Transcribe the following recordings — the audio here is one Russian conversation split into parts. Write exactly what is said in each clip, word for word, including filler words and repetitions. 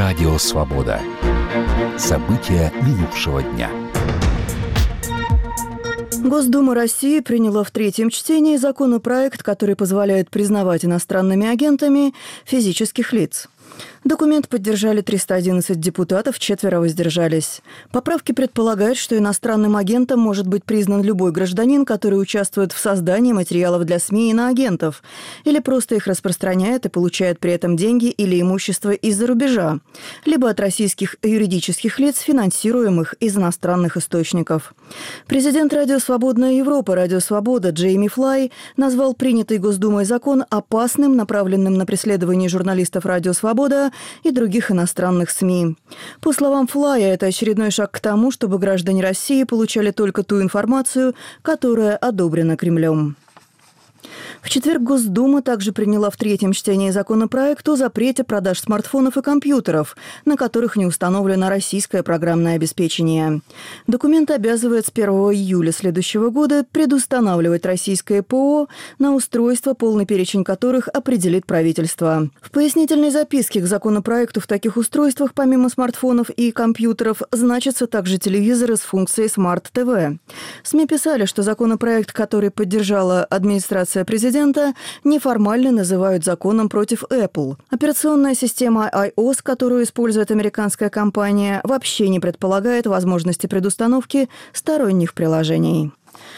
Радио «Свобода». События минувшего дня. Госдума России приняла в третьем чтении законопроект, который позволяет признавать иностранными агентами физических лиц. Документ поддержали триста одиннадцать депутатов, четверо воздержались. Поправки предполагают, что иностранным агентом может быть признан любой гражданин, который участвует в создании материалов для СМИ иноагентов, или просто их распространяет и получает при этом деньги или имущество из-за рубежа, либо от российских юридических лиц, финансируемых из иностранных источников. Президент Радио «Свободная Европа», Радио «Свобода» Джейми Флай назвал принятый Госдумой закон опасным, направленным на преследование журналистов Радио «Свобода» и других иностранных СМИ. По словам Флая, это очередной шаг к тому, чтобы граждане России получали только ту информацию, которая одобрена Кремлем. В четверг Госдума также приняла в третьем чтении законопроект о запрете продаж смартфонов и компьютеров, на которых не установлено российское программное обеспечение. Документ обязывает с первого июля следующего года предустанавливать российское ПО на устройства, полный перечень которых определит правительство. В пояснительной записке к законопроекту в таких устройствах, помимо смартфонов и компьютеров, значатся также телевизоры с функцией Smart ти ви. СМИ писали, что законопроект, который поддержала администрация президента, неформально называют законом против Apple. Операционная система iOS, которую использует американская компания, вообще не предполагает возможности предустановки сторонних приложений.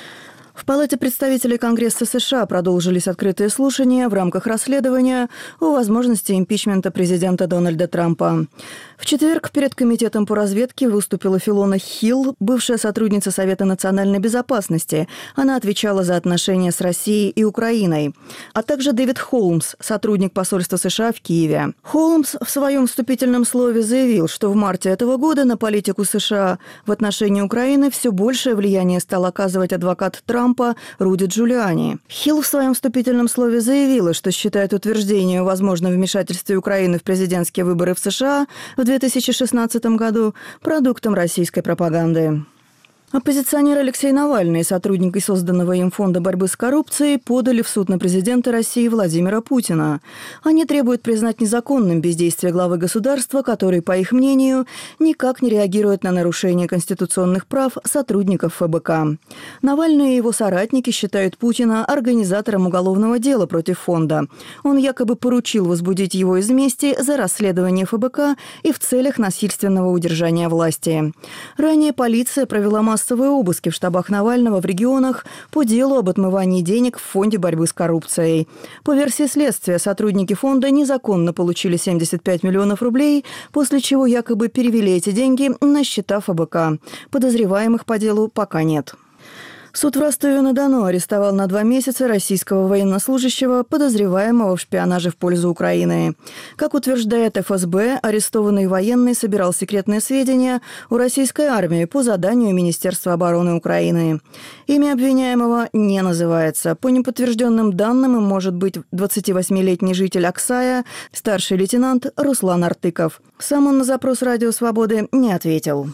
В Палате представителей Конгресса США продолжились открытые слушания в рамках расследования о возможности импичмента президента Дональда Трампа. В четверг перед Комитетом по разведке выступила Филона Хилл, бывшая сотрудница Совета национальной безопасности. Она отвечала за отношения с Россией и Украиной. А также Дэвид Холмс, сотрудник посольства США в Киеве. Холмс в своем вступительном слове заявил, что в марте этого года на политику США в отношении Украины все большее влияние стал оказывать адвокат Трампа Руди Джулиани. Хилл в своем вступительном слове заявила, что считает утверждение о возможном вмешательстве Украины в президентские выборы в США в две тысячи шестнадцатом году продуктом российской пропаганды. Оппозиционер Алексей Навальный, сотрудники созданного им Фонда борьбы с коррупцией, подали в суд на президента России Владимира Путина. Они требуют признать незаконным бездействие главы государства, который, по их мнению, никак не реагирует на нарушение конституционных прав сотрудников эф бэ ка. Навальный и его соратники считают Путина организатором уголовного дела против фонда. Он якобы поручил возбудить его из мести за расследование эф бэ ка и в целях насильственного удержания власти. Ранее полиция провела массовые Массовые обыски в штабах Навального в регионах по делу об отмывании денег в Фонде борьбы с коррупцией. По версии следствия, сотрудники фонда незаконно получили семьдесят пять миллионов рублей, после чего якобы перевели эти деньги на счета эф бэ ка. Подозреваемых по делу пока нет. Суд в Ростове-на-Дону арестовал на два месяца российского военнослужащего, подозреваемого в шпионаже в пользу Украины. Как утверждает эф эс бэ, арестованный военный собирал секретные сведения о российской армии по заданию Министерства обороны Украины. Имя обвиняемого не называется. По неподтвержденным данным, им может быть двадцативосьмилетний житель Аксая, старший лейтенант Руслан Артыков. Сам он на запрос «Радио Свободы» не ответил.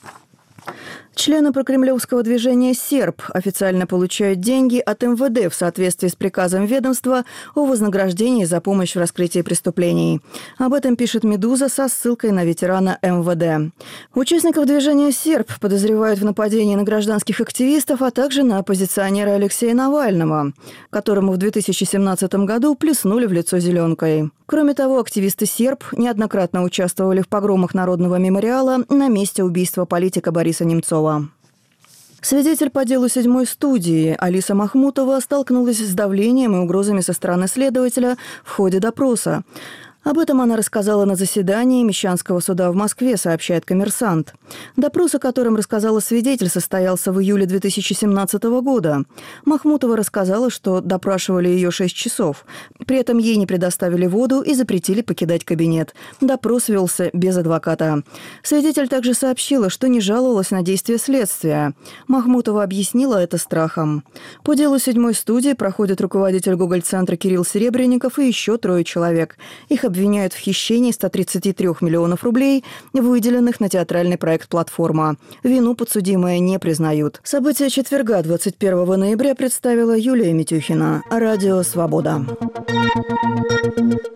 Члены прокремлевского движения «Серб» официально получают деньги от эм вэ дэ в соответствии с приказом ведомства о вознаграждении за помощь в раскрытии преступлений. Об этом пишет «Медуза» со ссылкой на ветерана эм вэ дэ. Участников движения «Серб» подозревают в нападении на гражданских активистов, а также на оппозиционера Алексея Навального, которому в две тысячи семнадцатом году плеснули в лицо зеленкой. Кроме того, активисты «Серб» неоднократно участвовали в погромах Народного мемориала на месте убийства политика Бориса Немцова. Свидетель по делу седьмой студии Алиса Махмутова столкнулась с давлением и угрозами со стороны следователя в ходе допроса. Об этом она рассказала на заседании Мещанского суда в Москве, сообщает «Коммерсант». Допрос, о котором рассказала свидетель, состоялся в июле две тысячи семнадцатого года. Махмутова рассказала, что допрашивали ее шесть часов. При этом ей не предоставили воду и запретили покидать кабинет. Допрос велся без адвоката. Свидетель также сообщила, что не жаловалась на действия следствия. Махмутова объяснила это страхом. По делу седьмой студии проходит руководитель Гоголь-центра Кирилл Серебренников и еще трое человек. Их обвиняют в хищении ста тридцати трёх миллионов рублей, выделенных на театральный проект «Платформа». Вину подсудимые не признают. События четверга, двадцать первого ноября, представила Юлия Митюхина. Радио «Свобода».